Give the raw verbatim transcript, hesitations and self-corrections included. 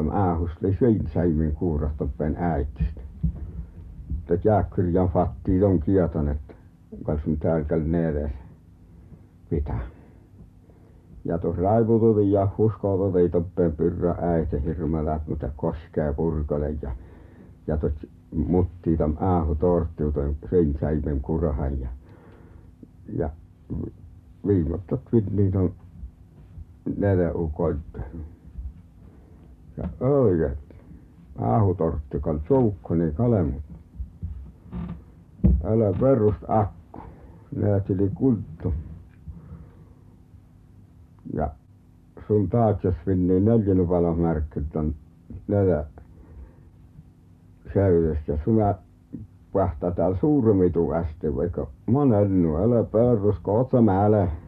tam ähusli siin säimin kuurahtoppen äitistä. Että jääkyrjan fattiin ton kieton, että kalsun täälkäl neeres pitää. Ja tuossa raivututin ja huskoututin toppen pyrrä äiti hirmelät, mutta koskee purkale ja ja tot muttii tam äähu torttiu ton siin säimin kurahan ja ja viimottat vinni ton nere ukolta. Ja ööjet äähutortti kal suukkoni kalemut. Älä perust akku, näätili kulttu. Ja sun taatses vinnii neljänupalomärkki ton nere säydestä ja suna pahta täällä suurmitu ästi vaikka monennu älä perus kootsa määle.